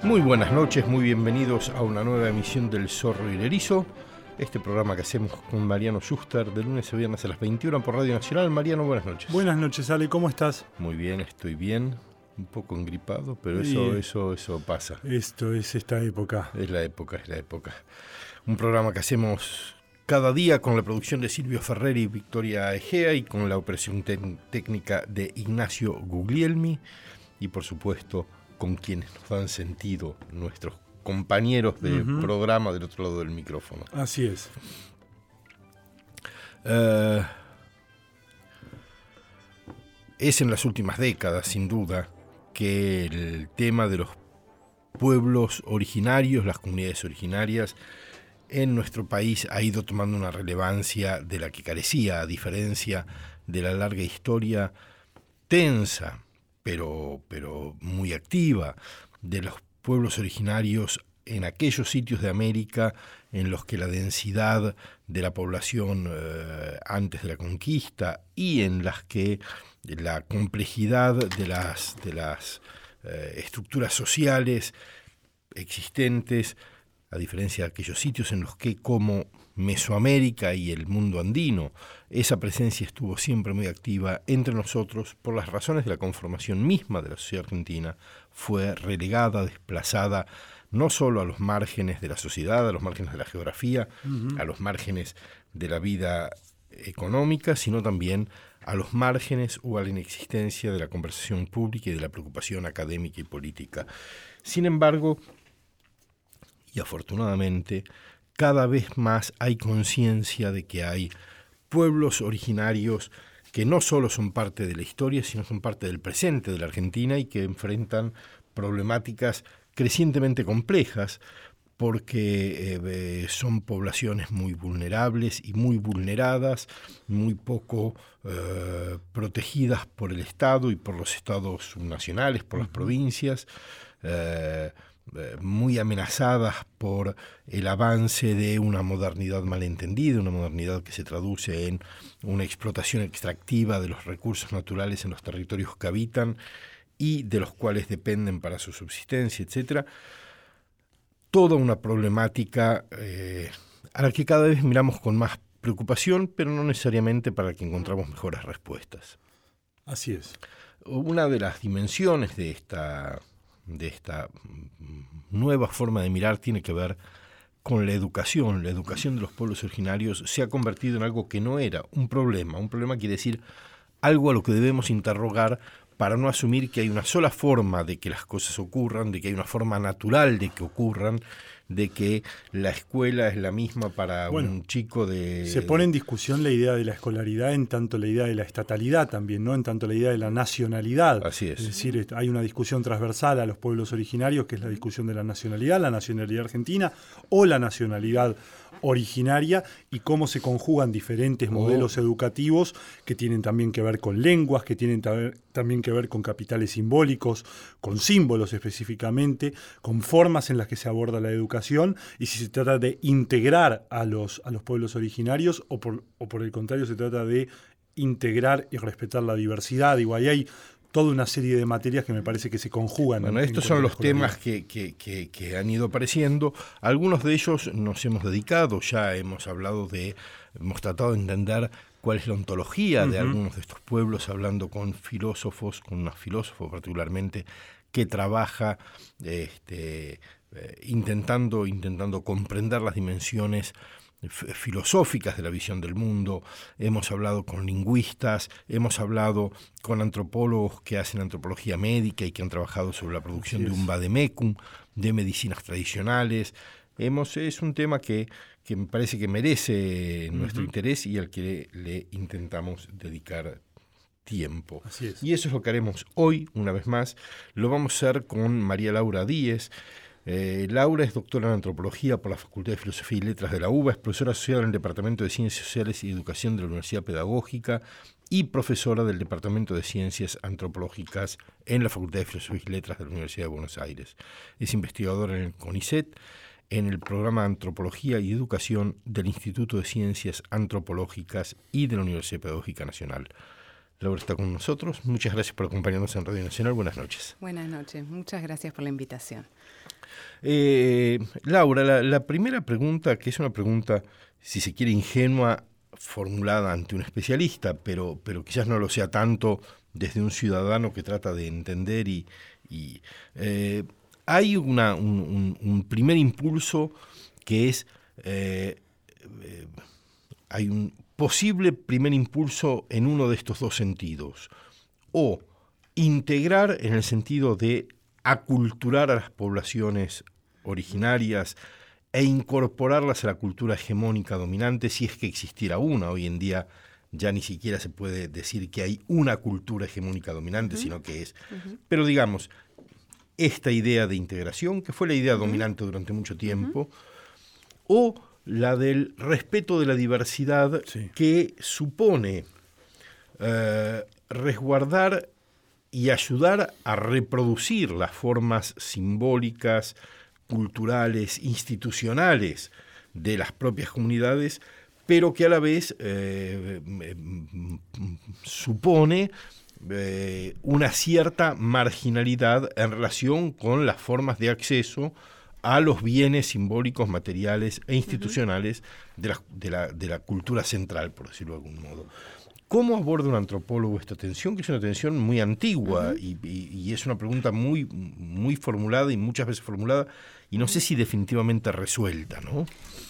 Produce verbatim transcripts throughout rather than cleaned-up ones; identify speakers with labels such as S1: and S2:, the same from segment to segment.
S1: Muy buenas noches, muy bienvenidos a una nueva emisión del Zorro y el Erizo, este programa que hacemos con Mariano Schuster de lunes a viernes a las veintiuna por Radio Nacional. Mariano, buenas noches.
S2: Buenas noches, Ale, ¿cómo estás?
S1: Muy bien, estoy bien, un poco engripado, pero eso,
S2: Sí.
S1: eso, eso pasa.
S2: Esto es esta época.
S1: Es la época, es la época. Un programa que hacemos cada día con la producción de Silvio Ferrer y Victoria Egea y con la operación te- técnica de Ignacio Guglielmi y por supuesto con quienes nos dan sentido, nuestros compañeros de uh-huh. programa del otro lado del micrófono.
S2: Así es.
S1: Uh, es en las últimas décadas, sin duda, que el tema de los pueblos originarios, las comunidades originarias, en nuestro país ha ido tomando una relevancia de la que carecía, a diferencia de la larga historia tensa, pero, pero muy activa, de los pueblos originarios en aquellos sitios de América en los que la densidad de la población eh, antes de la conquista y en las que la complejidad de las, de las eh, estructuras sociales existentes, a diferencia de aquellos sitios en los que, como Mesoamérica y el mundo andino, esa presencia estuvo siempre muy activa entre nosotros por las razones de la conformación misma de la sociedad argentina, fue relegada, desplazada, no solo a los márgenes de la sociedad, a los márgenes de la geografía, uh-huh. a los márgenes de la vida económica, sino también a los márgenes o a la inexistencia de la conversación pública y de la preocupación académica y política. Sin embargo, y afortunadamente, cada vez más hay conciencia de que hay pueblos originarios que no solo son parte de la historia, sino son parte del presente de la Argentina y que enfrentan problemáticas crecientemente complejas porque eh, son poblaciones muy vulnerables y muy vulneradas, muy poco eh, protegidas por el Estado y por los estados nacionales, por las provincias, eh, muy amenazadas por el avance de una modernidad malentendida, una modernidad que se traduce en una explotación extractiva de los recursos naturales en los territorios que habitan y de los cuales dependen para su subsistencia, etcétera. Toda una problemática eh, a la que cada vez miramos con más preocupación, pero no necesariamente para que encontramos mejores respuestas.
S2: Así es.
S1: Una de las dimensiones de esta... de esta nueva forma de mirar tiene que ver con la educación. La educación de los pueblos originarios se ha convertido en algo que no era un problema. Un problema quiere decir algo a lo que debemos interrogar para no asumir que hay una sola forma de que las cosas ocurran, de que hay una forma natural de que ocurran, de que la escuela es la misma para bueno, un chico de...
S2: Se pone en discusión la idea de la escolaridad en tanto la idea de la estatalidad también, ¿no? En tanto la idea de la nacionalidad.
S1: Así es.
S2: Es decir, hay una discusión transversal a los pueblos originarios, que es la discusión de la nacionalidad, la nacionalidad argentina o la nacionalidad originaria, y cómo se conjugan diferentes modelos oh. educativos que tienen también que ver con lenguas, que tienen también que ver con capitales simbólicos, con símbolos específicamente, con formas en las que se aborda la educación, y si se trata de integrar a los, a los pueblos originarios o por, o por el contrario se trata de integrar y respetar la diversidad. Digo, ahí hay toda una serie de materias que me parece que se conjugan.
S1: Bueno, estos son los temas que, que, que, que han ido apareciendo. Algunos de ellos nos hemos dedicado, ya hemos hablado de, hemos tratado de entender cuál es la ontología uh-huh. de algunos de estos pueblos, hablando con filósofos, con unos filósofos particularmente, que trabaja este, eh, intentando, intentando comprender las dimensiones filosóficas de la visión del mundo. Hemos hablado con lingüistas, hemos hablado con antropólogos que hacen antropología médica y que han trabajado sobre la producción de un vademecum, de medicinas tradicionales. Hemos, es un tema que, que me parece que merece uh-huh. nuestro interés y al que le, le intentamos dedicar tiempo.
S2: Así es.
S1: Y eso es lo que haremos hoy, una vez más. Lo vamos a hacer con María Laura Díez. Eh, Laura es doctora en Antropología por la Facultad de Filosofía y Letras de la U B A, es profesora asociada en el Departamento de Ciencias Sociales y Educación de la Universidad Pedagógica y profesora del Departamento de Ciencias Antropológicas en la Facultad de Filosofía y Letras de la Universidad de Buenos Aires. Es investigadora en el CONICET, en el programa de Antropología y Educación del Instituto de Ciencias Antropológicas y de la Universidad Pedagógica Nacional. Laura está con nosotros. Muchas gracias por acompañarnos en Radio Nacional. Buenas noches.
S3: Buenas noches. Muchas gracias por la invitación.
S1: Eh, Laura, la, la primera pregunta, que es una pregunta, si se quiere, ingenua, formulada ante un especialista, pero, pero quizás no lo sea tanto desde un ciudadano que trata de entender y... y eh, hay una, un, un, un primer impulso que es... Eh, eh, hay un posible primer impulso en uno de estos dos sentidos, o integrar en el sentido de aculturar a las poblaciones originarias e incorporarlas a la cultura hegemónica dominante, si es que existiera una. Hoy en día ya ni siquiera se puede decir que hay una cultura hegemónica dominante, uh-huh. sino que es... Uh-huh. Pero digamos, esta idea de integración, que fue la idea uh-huh. dominante durante mucho tiempo, uh-huh. o la del respeto de la diversidad, sí. que supone eh, resguardar y ayudar a reproducir las formas simbólicas, culturales, institucionales de las propias comunidades, pero que a la vez eh, supone eh, una cierta marginalidad en relación con las formas de acceso a los bienes simbólicos, materiales e institucionales uh-huh. de, la, de, la, de la cultura central, por decirlo de algún modo. ¿Cómo aborda un antropólogo esta tensión? Que es una tensión muy antigua uh-huh. y, y, y es una pregunta muy, muy formulada y muchas veces formulada y no uh-huh. sé si definitivamente resuelta, ¿no?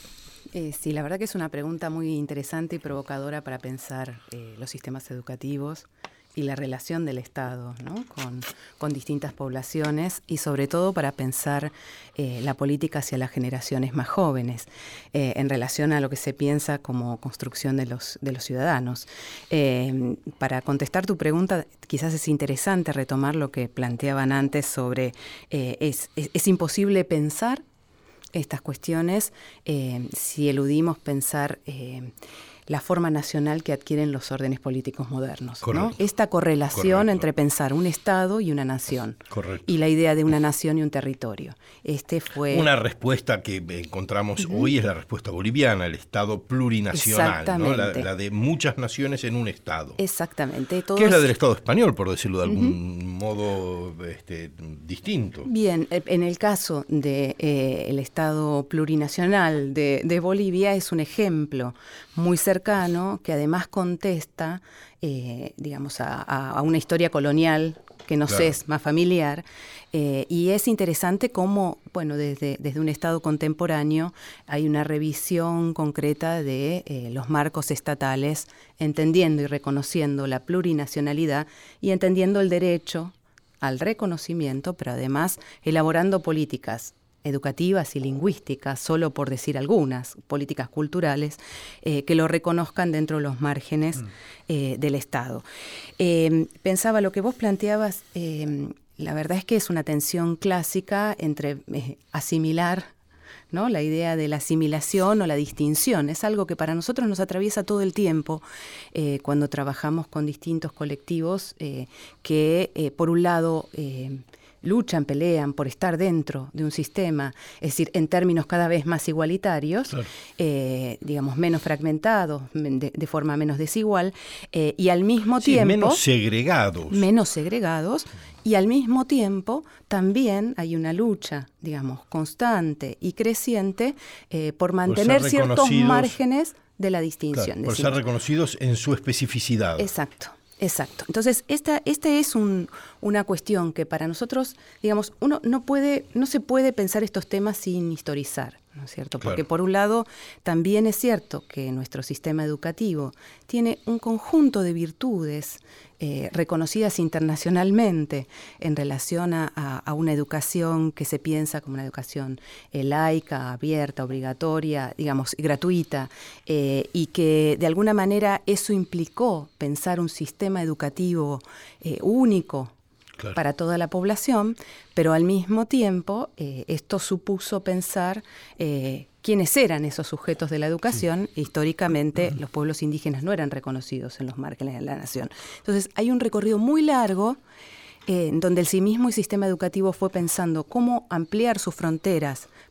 S3: Eh, sí, la verdad que es una pregunta muy interesante y provocadora para pensar eh, los sistemas educativos y la relación del Estado, ¿no? con, con distintas poblaciones y sobre todo para pensar eh, la política hacia las generaciones más jóvenes eh, en relación a lo que se piensa como construcción de los, de los ciudadanos. Eh, para contestar tu pregunta, quizás es interesante retomar lo que planteaban antes sobre eh, es, es, es imposible pensar estas cuestiones eh, si eludimos pensar eh, la forma nacional que adquieren los órdenes políticos modernos, ¿no? Esta correlación Correcto. Entre pensar un Estado y una nación. Correcto. Y la idea de una nación y un territorio. Este fue
S1: una respuesta que encontramos uh-huh. hoy es la respuesta boliviana, el Estado plurinacional, ¿no? la, la de muchas naciones en un Estado.
S3: Exactamente. Todos...
S1: Que es la del Estado español, por decirlo de algún uh-huh. modo este, distinto.
S3: Bien, en el caso del de, eh, Estado plurinacional de, de Bolivia es un ejemplo muy cercano que además contesta, eh, digamos, a, a una historia colonial que nos claro. es más familiar, eh, y es interesante cómo, bueno, desde, desde un Estado contemporáneo hay una revisión concreta de eh, los marcos estatales, entendiendo y reconociendo la plurinacionalidad y entendiendo el derecho al reconocimiento, pero además elaborando políticas educativas y lingüísticas, solo por decir algunas, políticas culturales, eh, que lo reconozcan dentro de los márgenes eh, del Estado. Eh, pensaba, lo que vos planteabas, eh, la verdad es que es una tensión clásica entre eh, asimilar, ¿no? La idea de la asimilación o la distinción. Es algo que para nosotros nos atraviesa todo el tiempo eh, cuando trabajamos con distintos colectivos eh, que, eh, por un lado, eh, luchan, pelean por estar dentro de un sistema, es decir, en términos cada vez más igualitarios, claro. eh, digamos, menos fragmentados, de, de forma menos desigual, eh, y al mismo
S1: sí,
S3: tiempo...
S1: menos segregados.
S3: Menos segregados, y al mismo tiempo también hay una lucha, digamos, constante y creciente eh, por mantener por ciertos márgenes de la distinción.
S1: Claro, por ser reconocidos en su especificidad.
S3: Exacto. Exacto. Entonces, esta, esta es un, una cuestión que para nosotros, digamos, uno no puede, no se puede pensar estos temas sin historizar, ¿no es cierto? Porque claro. por un lado, también es cierto que nuestro sistema educativo tiene un conjunto de virtudes eh, reconocidas internacionalmente en relación a, a, a una educación que se piensa como una educación eh, laica, abierta, obligatoria, digamos, gratuita, eh, y que de alguna manera eso implicó pensar un sistema educativo eh, único, claro. para toda la población, pero al mismo tiempo eh, esto supuso pensar eh, quiénes eran esos sujetos de la educación. Sí. Históricamente uh-huh. los pueblos indígenas no eran reconocidos en los márgenes de la nación. Entonces hay un recorrido muy largo eh, en donde el sí mismo y sistema educativo fue pensando cómo ampliar sus fronteras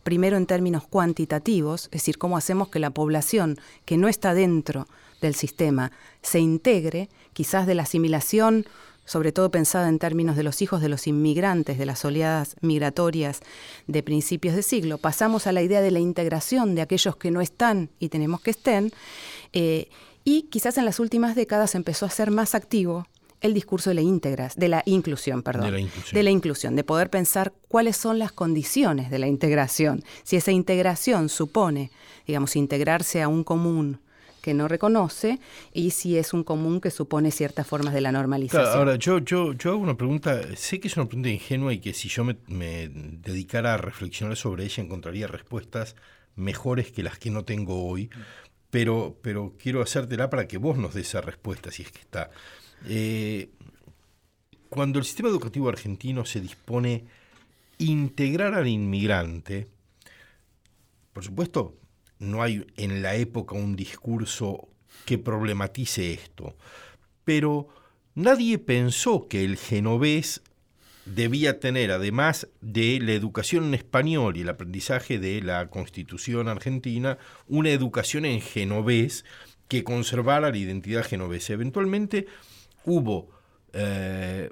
S3: primero en términos cuantitativos, es decir, cómo hacemos que la población que no está dentro del sistema se integre, quizás de la asimilación, sobre todo pensada en términos de los hijos de los inmigrantes, de las oleadas migratorias de principios de siglo. Pasamos a la idea de la integración de aquellos que no están y tenemos que estén, eh, y quizás en las últimas décadas empezó a ser más activo el discurso de la integras, de la inclusión, perdón,
S1: de la inclusión.
S3: de la inclusión, de poder pensar cuáles son las condiciones de la integración. Si esa integración supone, digamos, integrarse a un común que no reconoce, y si es un común que supone ciertas formas de la normalización.
S1: Claro, ahora, yo, yo, yo hago una pregunta, sé que es una pregunta ingenua y que si yo me, me dedicara a reflexionar sobre ella encontraría respuestas mejores que las que no tengo hoy, pero, pero quiero hacértela para que vos nos des esa respuesta, si es que está. Eh, cuando el sistema educativo argentino se dispone a integrar al inmigrante, por supuesto, no hay en la época un discurso que problematice esto, pero nadie pensó que el genovés debía tener, además de la educación en español y el aprendizaje de la Constitución argentina, una educación en genovés que conservara la identidad genovesa. Eventualmente hubo eh,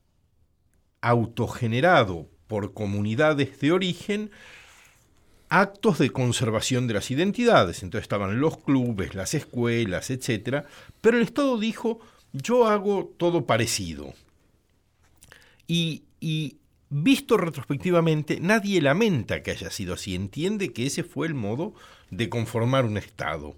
S1: autogenerado por comunidades de origen actos de conservación de las identidades. Entonces estaban los clubes, las escuelas, etcétera. Pero el Estado dijo, yo hago todo parecido. Y, y visto retrospectivamente, nadie lamenta que haya sido así. Entiende que ese fue el modo de conformar un Estado.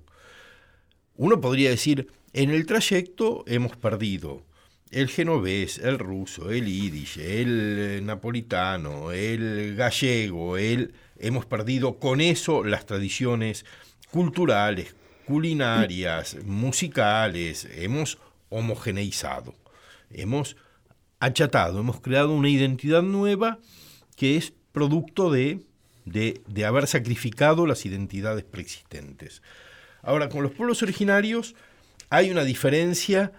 S1: Uno podría decir, en el trayecto hemos perdido el genovés, el ruso, el yiddish, el napolitano, el gallego, el... hemos perdido con eso las tradiciones culturales, culinarias, musicales, hemos homogeneizado, hemos achatado, hemos creado una identidad nueva que es producto de, de, de haber sacrificado las identidades preexistentes. Ahora, con los pueblos originarios hay una diferencia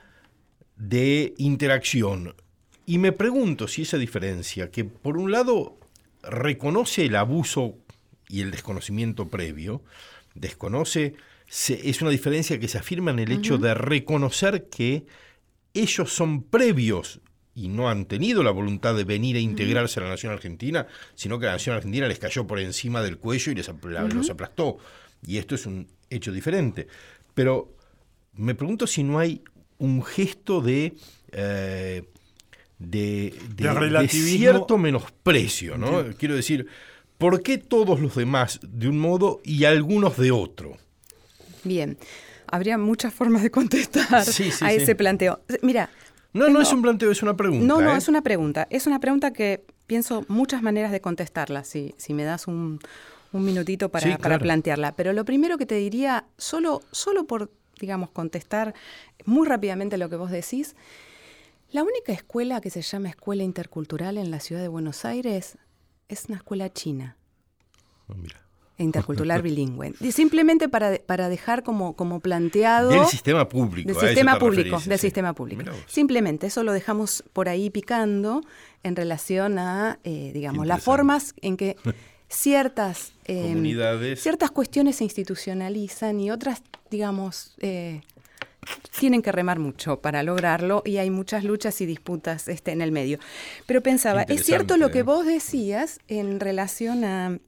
S1: de interacción. Y me pregunto si esa diferencia, que por un lado reconoce el abuso y el desconocimiento previo, desconoce, se, es una diferencia que se afirma en el hecho uh-huh. de reconocer que ellos son previos y no han tenido la voluntad de venir a integrarse uh-huh. a la nación argentina, sino que la nación argentina les cayó por encima del cuello y les apl- uh-huh. los aplastó. Y esto es un hecho diferente. Pero me pregunto si no hay un gesto de, eh, de, de, de, de cierto menosprecio, ¿no? Sí. Quiero decir, ¿por qué todos los demás de un modo y algunos de otro?
S3: Bien, habría muchas formas de contestar sí, sí, a ese sí. planteo. Mira,
S1: no, tengo... no es un planteo, es una pregunta.
S3: No, no,
S1: ¿eh?
S3: es una pregunta. Es una pregunta que pienso muchas maneras de contestarla, si, si me das un, un minutito para, sí, claro. para plantearla. Pero lo primero que te diría, solo, solo por, digamos, contestar muy rápidamente lo que vos decís, la única escuela que se llama Escuela Intercultural en la ciudad de Buenos Aires es una escuela china.
S1: Oh, mira.
S3: Intercultural bilingüe. Simplemente para, para dejar como, como planteado...
S1: Del sistema público.
S3: Del sistema público, del sí. sistema público. Simplemente eso lo dejamos por ahí picando en relación a, eh, digamos, las formas en que ciertas, eh,
S1: comunidades,
S3: ciertas cuestiones se institucionalizan y otras, digamos, eh, tienen que remar mucho para lograrlo y hay muchas luchas y disputas este, en el medio. Pero pensaba, es cierto lo que vos decías en relación a...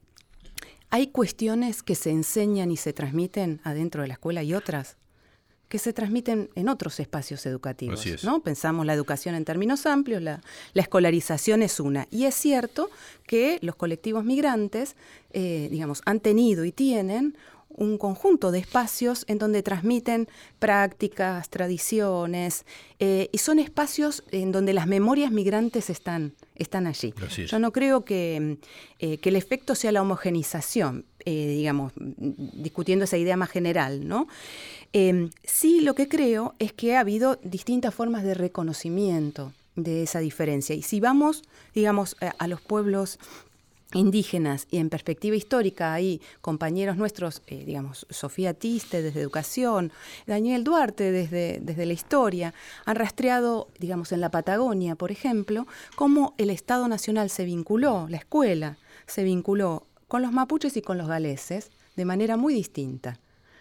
S3: Hay cuestiones que se enseñan y se transmiten adentro de la escuela y otras que se transmiten en otros espacios educativos, ¿no? Pensamos la educación en términos amplios, la, la escolarización es una. Y es cierto que los colectivos migrantes, eh, digamos, han tenido y tienen un conjunto de espacios en donde transmiten prácticas, tradiciones, eh, y son espacios en donde las memorias migrantes están, están allí. Yo no creo que, eh, que el efecto sea la homogenización, eh, digamos, discutiendo esa idea más general, ¿no? Eh, sí, lo que creo es que ha habido distintas formas de reconocimiento de esa diferencia. Y si vamos, digamos, a, a los pueblos indígenas y en perspectiva histórica hay compañeros nuestros, eh, digamos, Sofía Tiste desde Educación, Daniel Duarte desde, desde la Historia, han rastreado, digamos, en la Patagonia, por ejemplo, cómo el Estado Nacional se vinculó, la escuela se vinculó con los mapuches y con los galeses de manera muy distinta.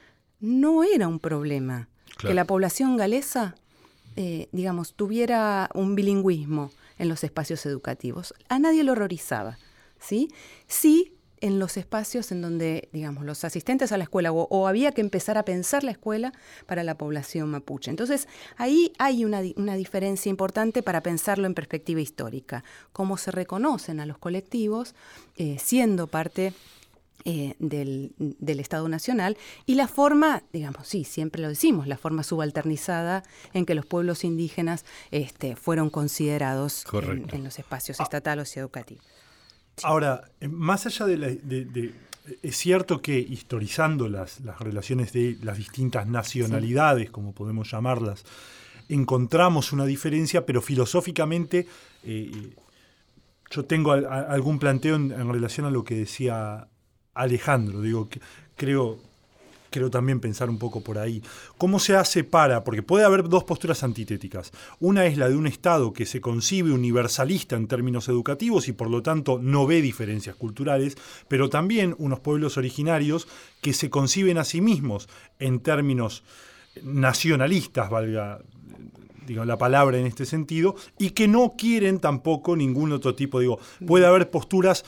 S3: No era un problema claro. que la población galesa, eh, digamos, tuviera un bilingüismo en los espacios educativos. A nadie lo horrorizaba, ¿sí? Sí, en los espacios en donde, digamos, los asistentes a la escuela o, o había que empezar a pensar la escuela para la población mapuche. Entonces, ahí hay una, una diferencia importante para pensarlo en perspectiva histórica. Cómo se reconocen a los colectivos eh, siendo parte eh, del, del Estado Nacional y la forma, digamos, sí, siempre lo decimos, la forma subalternizada en que los pueblos indígenas este, fueron considerados en, en los espacios estatales y educativos.
S2: Sí. Ahora, más allá de, la, de, de... Es cierto que historizando las, las relaciones de las distintas nacionalidades, sí. como podemos llamarlas, encontramos una diferencia, pero filosóficamente eh, yo tengo a, a, algún planteo en, en relación a lo que decía Alejandro. Digo, que, creo... Quiero también pensar un poco por ahí. ¿Cómo se hace para...? Porque puede haber dos posturas antitéticas. Una es la de un Estado que se concibe universalista en términos educativos y por lo tanto no ve diferencias culturales, pero también unos pueblos originarios que se conciben a sí mismos en términos nacionalistas, valga digo, la palabra en este sentido, y que no quieren tampoco ningún otro tipo. Digo, puede haber posturas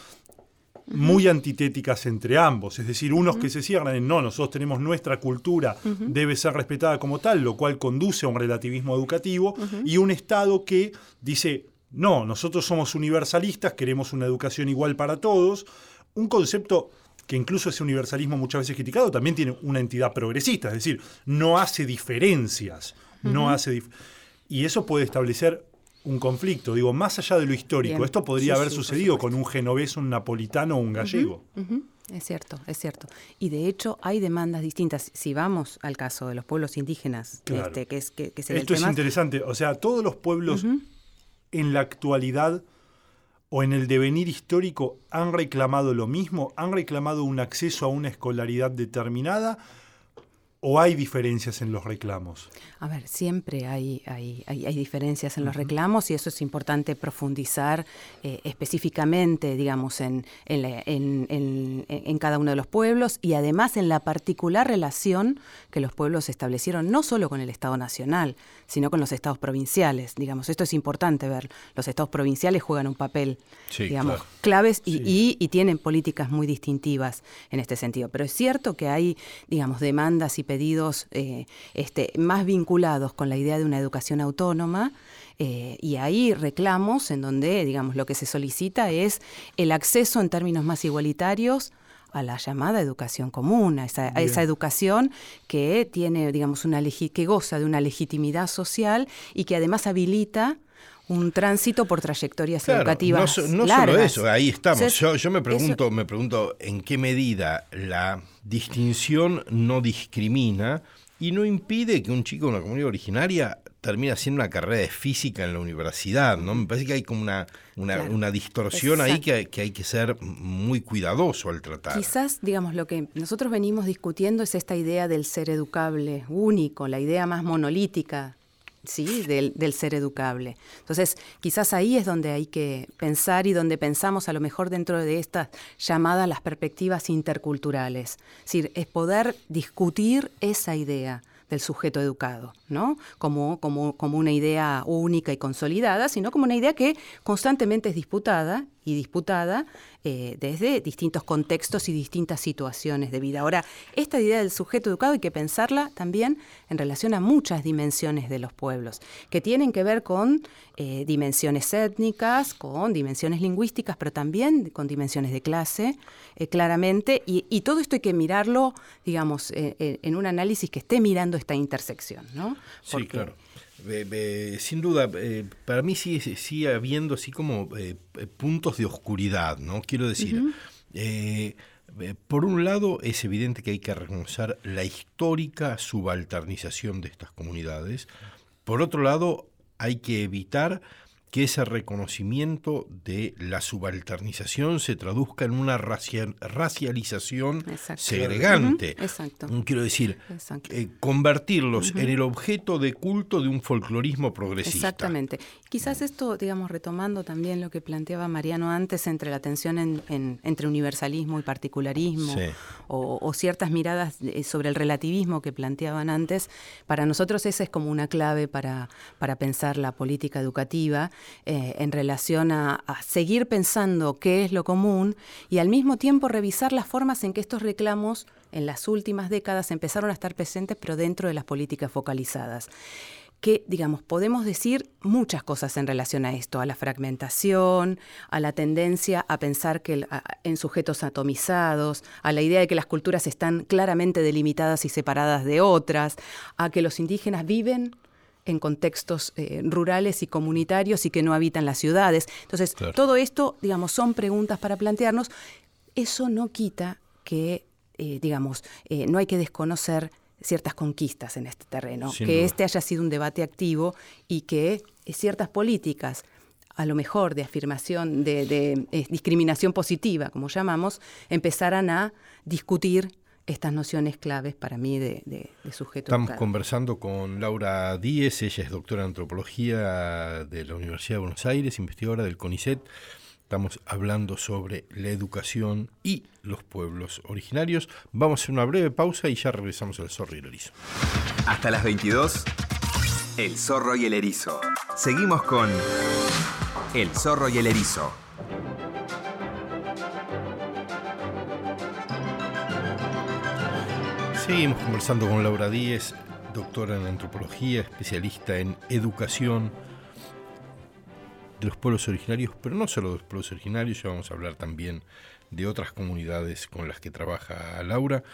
S2: muy antitéticas entre ambos, es decir, unos uh-huh. que se cierran en no, nosotros tenemos nuestra cultura, uh-huh. debe ser respetada como tal, lo cual conduce a un relativismo educativo, uh-huh. y un Estado que dice, no, nosotros somos universalistas, queremos una educación igual para todos, un concepto que incluso ese universalismo muchas veces criticado también tiene una entidad progresista, es decir, no hace diferencias, uh-huh. no hace dif- y eso puede establecer un conflicto, digo, más allá de lo histórico. Bien. Esto podría sí, haber sí, sucedido con un genovés, un napolitano o un gallego.
S3: Uh-huh, uh-huh. Es cierto, es cierto. Y de hecho hay demandas distintas. Si vamos al caso de los pueblos indígenas, claro. este, que es que, que
S2: Esto es tema... interesante. O sea, todos los pueblos uh-huh. en la actualidad o en el devenir histórico han reclamado lo mismo, han reclamado un acceso a una escolaridad determinada. ¿O hay diferencias en los reclamos?
S3: A ver, siempre hay, hay, hay, hay diferencias en los reclamos y eso es importante profundizar eh, específicamente, digamos, en, en, la, en, en, en cada uno de los pueblos y además en la particular relación que los pueblos establecieron no solo con el Estado Nacional, sino con los estados provinciales. Digamos, esto es importante ver. Los estados provinciales juegan un papel, sí, digamos, claro. claves y, sí. y, y tienen políticas muy distintivas en este sentido. Pero es cierto que hay, digamos, demandas y pedidos eh, este, más vinculados con la idea de una educación autónoma eh, y hay reclamos en donde, digamos, lo que se solicita es el acceso en términos más igualitarios a la llamada educación común, a esa, a esa educación que tiene, digamos, una legi- que goza de una legitimidad social y que además habilita un tránsito por trayectorias claro, educativas
S1: no, no
S3: largas.
S1: Solo eso, ahí estamos. Entonces, yo, yo me pregunto,
S3: eso...
S1: me pregunto en qué medida la distinción no discrimina y no impide que un chico de una comunidad originaria termine haciendo una carrera de física en la universidad, ¿no? Me parece que hay como una, una, claro, una distorsión exacto. ahí que, que hay que ser muy cuidadoso al tratar.
S3: Quizás, digamos, lo que nosotros venimos discutiendo es esta idea del ser educable único, la idea más monolítica, ¿sí? del, del ser educable. Entonces, quizás ahí es donde hay que pensar y donde pensamos a lo mejor dentro de estas llamadas las perspectivas interculturales. Es decir, es poder discutir esa idea del sujeto educado, ¿no? Como, como, como una idea única y consolidada, sino como una idea que constantemente es disputada y disputada eh, desde distintos contextos y distintas situaciones de vida. Ahora, esta idea del sujeto educado hay que pensarla también en relación a muchas dimensiones de los pueblos, que tienen que ver con eh, dimensiones étnicas, con dimensiones lingüísticas, pero también con dimensiones de clase, eh, claramente, y, y todo esto hay que mirarlo, digamos, eh, eh, en un análisis que esté mirando esta intersección, ¿no?
S1: Porque, sí, claro. Eh, eh, sin duda, eh, para mí sigue, sigue habiendo así como eh, puntos de oscuridad, ¿no? Quiero decir, uh-huh. eh, eh, por un lado es evidente que hay que reconocer la histórica subalternización de estas comunidades. Por otro lado, hay que evitar que ese reconocimiento de la subalternización se traduzca en una racia- racialización Exacto. segregante.
S3: Uh-huh. Exacto.
S1: Quiero decir, eh, convertirlos uh-huh. en el objeto de culto de un folclorismo progresista.
S3: Exactamente. Quizás esto, digamos, retomando también lo que planteaba Mariano antes entre la tensión en, en, entre universalismo y particularismo, sí. o, o ciertas miradas sobre el relativismo que planteaban antes, para nosotros esa es como una clave para, para pensar la política educativa, Eh, en relación a, a seguir pensando qué es lo común y al mismo tiempo revisar las formas en que estos reclamos en las últimas décadas empezaron a estar presentes, pero dentro de las políticas focalizadas. Que, digamos, podemos decir muchas cosas en relación a esto, a la fragmentación, a la tendencia a pensar que a, en sujetos atomizados, a la idea de que las culturas están claramente delimitadas y separadas de otras, a que los indígenas viven en contextos eh, rurales y comunitarios y que no habitan las ciudades. Entonces, claro. todo esto, digamos, son preguntas para plantearnos. Eso no quita que, eh, digamos, eh, no hay que desconocer ciertas conquistas en este terreno, Sin que duda. Este haya sido un debate activo y que eh, ciertas políticas, a lo mejor de afirmación, de, de eh, discriminación positiva, como llamamos, empezaran a discutir estas nociones claves para mí de, de, de sujeto
S1: Estamos
S3: educado.
S1: Conversando con Laura Díez, ella es doctora en antropología de la Universidad de Buenos Aires, investigadora del CONICET. Estamos hablando sobre la educación y los pueblos originarios. Vamos a hacer una breve pausa y ya regresamos al Zorro y el Erizo.
S4: Hasta las veintidós, El Zorro y el Erizo. Seguimos con El Zorro y el Erizo.
S1: Seguimos conversando con Laura Díez, doctora en antropología, especialista en educación de los pueblos originarios, pero no solo de los pueblos originarios, ya vamos a hablar también de otras comunidades con las que trabaja Laura.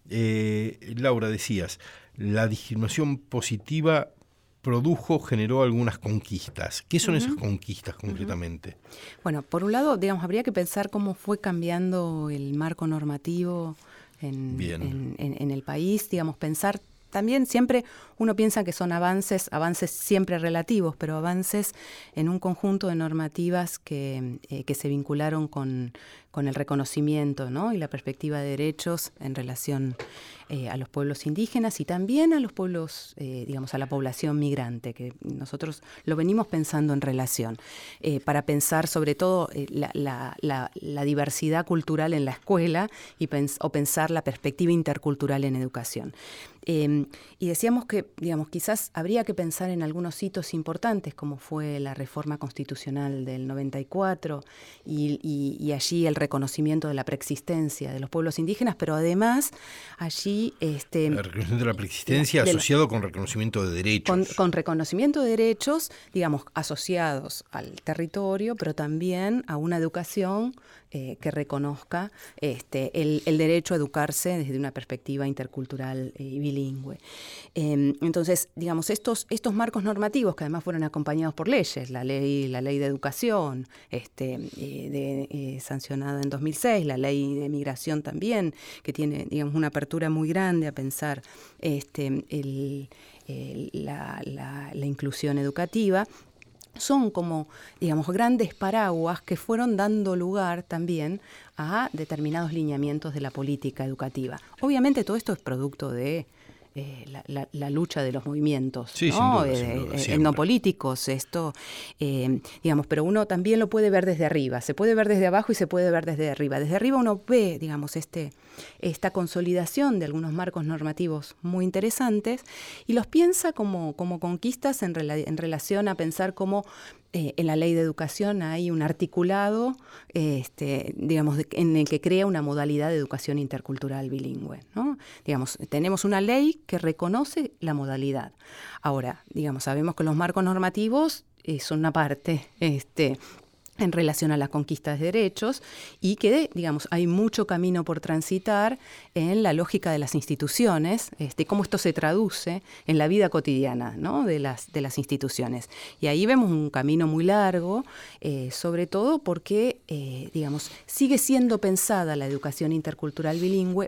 S1: Eh, Laura, decías, la discriminación positiva produjo, generó algunas conquistas. ¿Qué son uh-huh. esas conquistas concretamente?
S3: Uh-huh. Bueno, por un lado, digamos, habría que pensar cómo fue cambiando el marco normativo En, en, en, en el país, digamos, pensar también siempre uno piensa que son avances, avances siempre relativos, pero avances en un conjunto de normativas que, eh, que se vincularon con, con el reconocimiento, ¿no? y la perspectiva de derechos en relación eh, a los pueblos indígenas y también a los pueblos, eh, digamos, a la población migrante, que nosotros lo venimos pensando en relación, eh, para pensar sobre todo eh, la, la, la, la diversidad cultural en la escuela y pens- o pensar la perspectiva intercultural en educación. Eh, y decíamos que, digamos, quizás habría que pensar en algunos hitos importantes, como fue la reforma constitucional del noventa y cuatro y, y, y allí el reconocimiento de la preexistencia de los pueblos indígenas, pero además allí... Este,
S1: el reconocimiento de la preexistencia de, asociado de, con reconocimiento de derechos.
S3: Con, con reconocimiento de derechos, digamos, asociados al territorio, pero también a una educación eh, que reconozca este, el, el derecho a educarse desde una perspectiva intercultural y eh, bilingüe. Eh, entonces, digamos, estos, estos marcos normativos que además fueron acompañados por leyes, la ley, la ley de educación, este, eh, de, eh, sancionada en dos mil seis, la ley de migración también, que tiene, digamos, una apertura muy grande a pensar este, el, el, la, la, la inclusión educativa. Son como, digamos, grandes paraguas que fueron dando lugar también a determinados lineamientos de la política educativa. Obviamente todo esto es producto de eh, la, la, la lucha de los movimientos,
S1: sí,
S3: ¿no?
S1: Sin duda,
S3: eh,
S1: sin duda,
S3: eh, etnopolíticos, esto, eh, digamos, pero uno también lo puede ver desde arriba, se puede ver desde abajo y se puede ver desde arriba. Desde arriba uno ve, digamos, este, esta consolidación de algunos marcos normativos muy interesantes y los piensa como, como conquistas en, rela- en relación a pensar cómo Eh, en la ley de educación hay un articulado, eh, este, digamos, de, en el que crea una modalidad de educación intercultural bilingüe, ¿no? Digamos, tenemos una ley que reconoce la modalidad. Ahora, digamos, sabemos que los marcos normativos eh, son una parte, este, en relación a las conquistas de derechos y que, digamos, hay mucho camino por transitar en la lógica de las instituciones, este, cómo esto se traduce en la vida cotidiana, ¿no? de, las, de las instituciones. Y ahí vemos un camino muy largo, eh, sobre todo porque, eh, digamos, sigue siendo pensada la educación intercultural bilingüe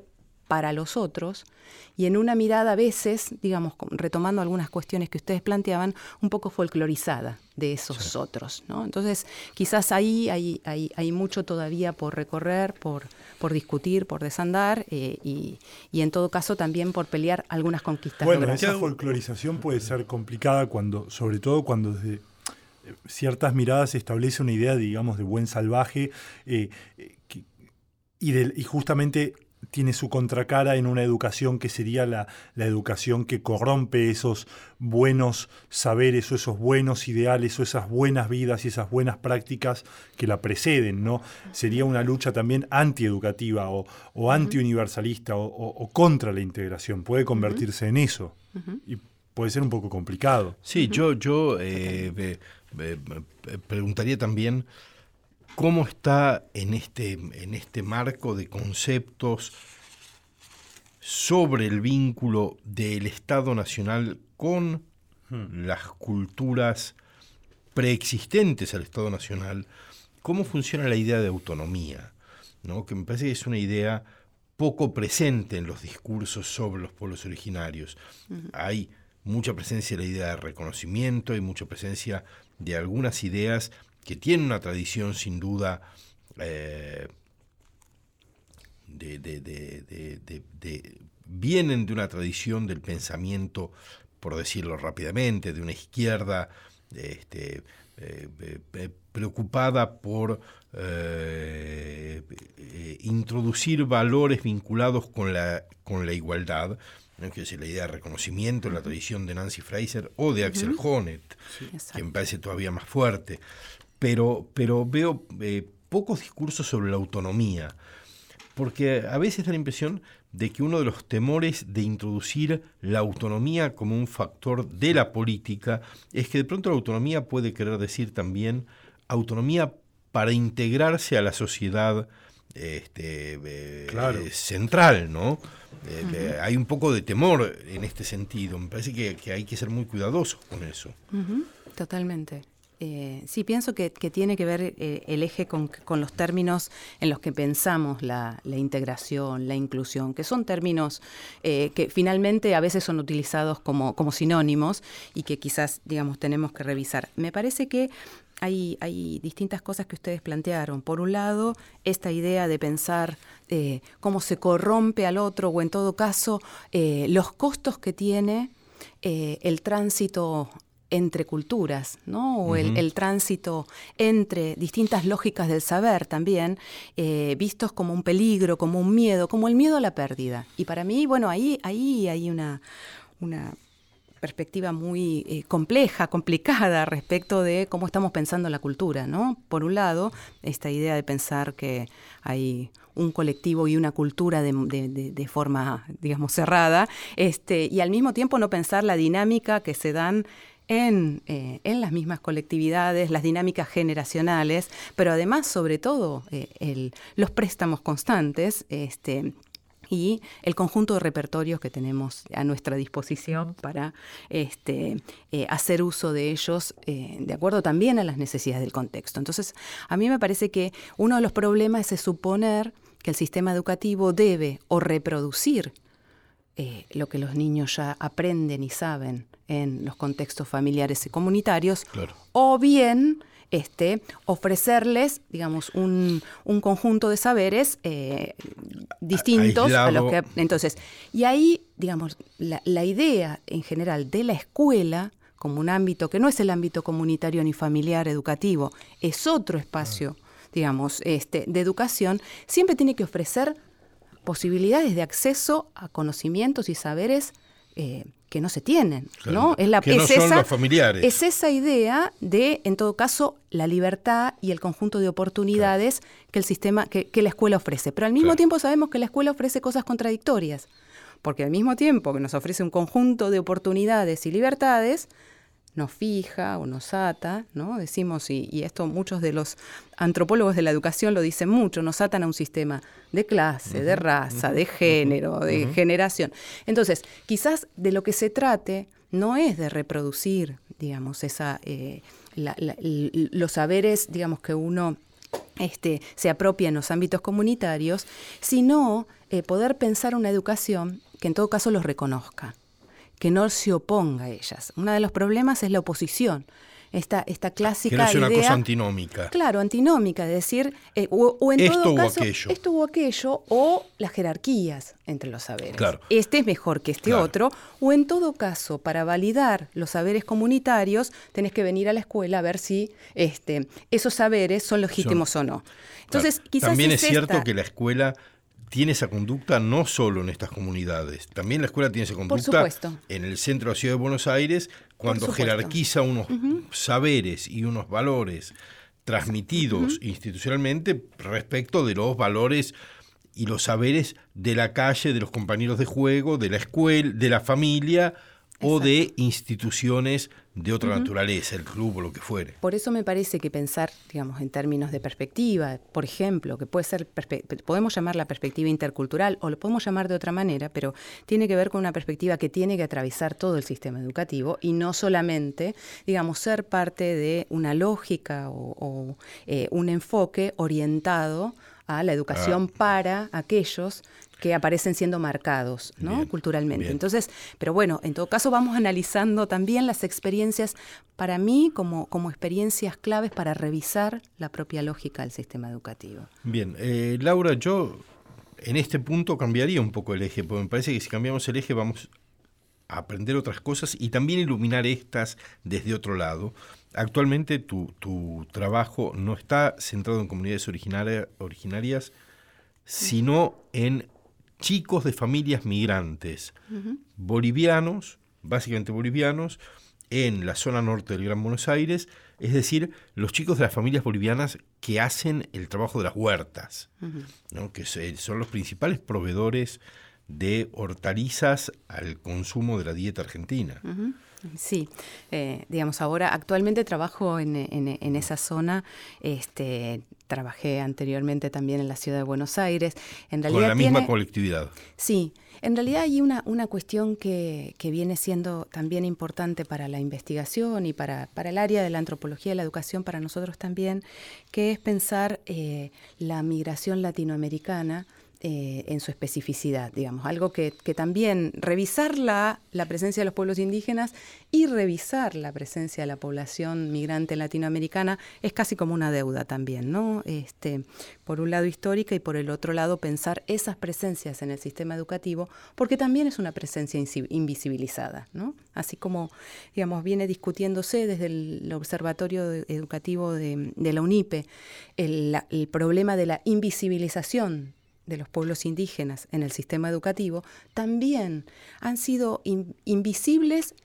S3: para los otros, y en una mirada a veces, digamos, retomando algunas cuestiones que ustedes planteaban, un poco folclorizada de esos sí. otros, ¿no? Entonces, quizás ahí hay, hay, hay mucho todavía por recorrer, por, por discutir, por desandar, eh, y, y en todo caso también por pelear algunas conquistas.
S2: Bueno,
S3: logradas.
S2: esa folclorización puede ser complicada cuando, sobre todo cuando desde ciertas miradas se establece una idea, digamos, de buen salvaje, eh, que, y, de, y justamente tiene su contracara en una educación que sería la, la educación que corrompe esos buenos saberes o esos buenos ideales o esas buenas vidas y esas buenas prácticas que la preceden, ¿no? Sería una lucha también antieducativa o, o antiuniversalista o, o, o contra la integración. Puede convertirse uh-huh. en eso uh-huh. y puede ser un poco complicado.
S1: Sí, uh-huh. yo, yo eh, eh, eh, preguntaría también ¿cómo está en este, en este marco de conceptos sobre el vínculo del Estado Nacional con hmm. las culturas preexistentes al Estado Nacional? ¿Cómo funciona la idea de autonomía? ¿No? Que me parece que es una idea poco presente en los discursos sobre los pueblos originarios. Uh-huh. Hay mucha presencia de la idea de reconocimiento, hay mucha presencia de algunas ideas que tienen una tradición sin duda eh, de, de, de, de, de, de, vienen de una tradición del pensamiento, por decirlo rápidamente, de una izquierda este, eh, eh, preocupada por eh, eh, introducir valores vinculados con la, con la igualdad, ¿no? Que es la idea de reconocimiento en la tradición de Nancy Fraser o de Axel uh-huh. Honneth, sí, que me parece todavía más fuerte. Pero, pero veo eh, pocos discursos sobre la autonomía, porque a veces da la impresión de que uno de los temores de introducir la autonomía como un factor de la política es que de pronto la autonomía puede querer decir también autonomía para integrarse a la sociedad este, eh, claro. eh, central, ¿no? Eh, uh-huh. eh, hay un poco de temor en este sentido. Me parece que, que hay que ser muy cuidadosos con eso.
S3: Uh-huh. Totalmente. Eh, sí, pienso que, que tiene que ver eh, el eje con, con los términos en los que pensamos la, la integración, la inclusión, que son términos eh, que finalmente a veces son utilizados como, como sinónimos y que quizás, digamos, tenemos que revisar. Me parece que hay, hay distintas cosas que ustedes plantearon. Por un lado, esta idea de pensar eh, cómo se corrompe al otro o en todo caso eh, los costos que tiene eh, el tránsito entre culturas, ¿no? O uh-huh. el, el tránsito entre distintas lógicas del saber también, eh, vistos como un peligro, como un miedo, como el miedo a la pérdida. Y para mí, bueno, ahí, ahí hay una, una perspectiva muy eh, compleja, complicada respecto de cómo estamos pensando la cultura, ¿no? Por un lado, esta idea de pensar que hay un colectivo y una cultura de, de, de, de forma, digamos, cerrada, este, y al mismo tiempo no pensar la dinámica que se dan En, eh, en las mismas colectividades, las dinámicas generacionales, pero además, sobre todo, eh, el, los préstamos constantes este, y el conjunto de repertorios que tenemos a nuestra disposición para este, eh, hacer uso de ellos eh, de acuerdo también a las necesidades del contexto. Entonces, a mí me parece que uno de los problemas es suponer que el sistema educativo debe o reproducir eh, lo que los niños ya aprenden y saben en los contextos familiares y comunitarios, claro. o bien este, ofrecerles, digamos, un, un conjunto de saberes eh, distintos Aislado. a los que... Entonces, y ahí, digamos, la, la idea en general de la escuela como un ámbito que no es el ámbito comunitario ni familiar educativo, es otro espacio, ah. digamos, este, de educación, siempre tiene que ofrecer posibilidades de acceso a conocimientos y saberes eh, que no se tienen, claro, ¿no? Es la,
S1: que no
S3: es
S1: son
S3: esa,
S1: los familiares.
S3: Es esa idea de, en todo caso, la libertad y el conjunto de oportunidades claro. que el sistema, que, que la escuela ofrece. Pero al mismo claro. tiempo sabemos que la escuela ofrece cosas contradictorias, porque al mismo tiempo que nos ofrece un conjunto de oportunidades y libertades, nos fija o nos ata, ¿no? Decimos, y, y esto muchos de los antropólogos de la educación lo dicen mucho, nos atan a un sistema de clase, uh-huh, de raza, uh-huh, de género, uh-huh, de uh-huh. generación. Entonces, quizás de lo que se trate no es de reproducir, digamos, esa, eh, la, la, los saberes, digamos, que uno Este, se apropia en los ámbitos comunitarios, sino eh, poder pensar una educación que en todo caso los reconozca, que no se oponga a ellas. Uno de los problemas es la oposición. Esta, esta clásica
S1: que no sea una
S3: idea,
S1: cosa antinómica.
S3: Claro, antinómica, de decir, eh, o, o en
S1: esto
S3: todo
S1: o
S3: caso,
S1: aquello.
S3: esto o aquello, o las jerarquías entre los saberes.
S1: Claro.
S3: Este es mejor que este
S1: Claro.
S3: otro, o en todo caso, para validar los saberes comunitarios, tenés que venir a la escuela a ver si este, esos saberes son legítimos son, o no. Entonces,
S1: claro.
S3: quizás
S1: También
S3: es,
S1: es cierto
S3: esta,
S1: que la escuela tiene esa conducta no solo en estas comunidades, también la escuela tiene esa conducta en el centro de la ciudad de Buenos Aires, cuando jerarquiza unos uh-huh. saberes y unos valores transmitidos uh-huh. institucionalmente respecto de los valores y los saberes de la calle, de los compañeros de juego, de la escuela, de la familia. Exacto. O de instituciones de otra uh-huh. naturaleza, el club o lo que fuere.
S3: Por eso me parece que pensar, digamos, en términos de perspectiva, por ejemplo, que puede ser, perspe- podemos llamar la perspectiva intercultural o lo podemos llamar de otra manera, pero tiene que ver con una perspectiva que tiene que atravesar todo el sistema educativo y no solamente, digamos, ser parte de una lógica o, o eh, un enfoque orientado a la educación ah. para aquellos que aparecen siendo marcados, ¿no? Bien, culturalmente. Bien. Entonces, pero bueno, en todo caso vamos analizando también las experiencias, para mí, como, como experiencias claves para revisar la propia lógica del sistema educativo.
S1: Bien, eh, Laura, yo en este punto cambiaría un poco el eje, porque me parece que si cambiamos el eje vamos a aprender otras cosas y también iluminar estas desde otro lado. Actualmente tu, tu trabajo no está centrado en comunidades originaria, originarias, sino en chicos de familias migrantes, uh-huh. bolivianos, básicamente bolivianos, en la zona norte del Gran Buenos Aires, es decir, los chicos de las familias bolivianas que hacen el trabajo de las huertas, uh-huh. ¿no? Que son los principales proveedores de hortalizas al consumo de la dieta argentina.
S3: Uh-huh. Sí, eh, digamos, ahora actualmente trabajo en, en, en esa zona, este, trabajé anteriormente también en la ciudad de Buenos Aires. En realidad
S1: Con la misma
S3: tiene,
S1: colectividad.
S3: Sí, en realidad hay una, una cuestión que, que viene siendo también importante para la investigación y para, para el área de la antropología y la educación, para nosotros también, que es pensar eh, la migración latinoamericana Eh, en su especificidad, digamos, algo que, que también revisar la, la presencia de los pueblos indígenas y revisar la presencia de la población migrante latinoamericana es casi como una deuda también, ¿no? Este, por un lado histórica y por el otro lado pensar esas presencias en el sistema educativo, porque también es una presencia invisibilizada, ¿no? Así como, digamos, viene discutiéndose desde el Observatorio Educativo de, de la UNIPE el, la, el problema de la invisibilización de los pueblos indígenas en el sistema educativo, también han sido in, invisibles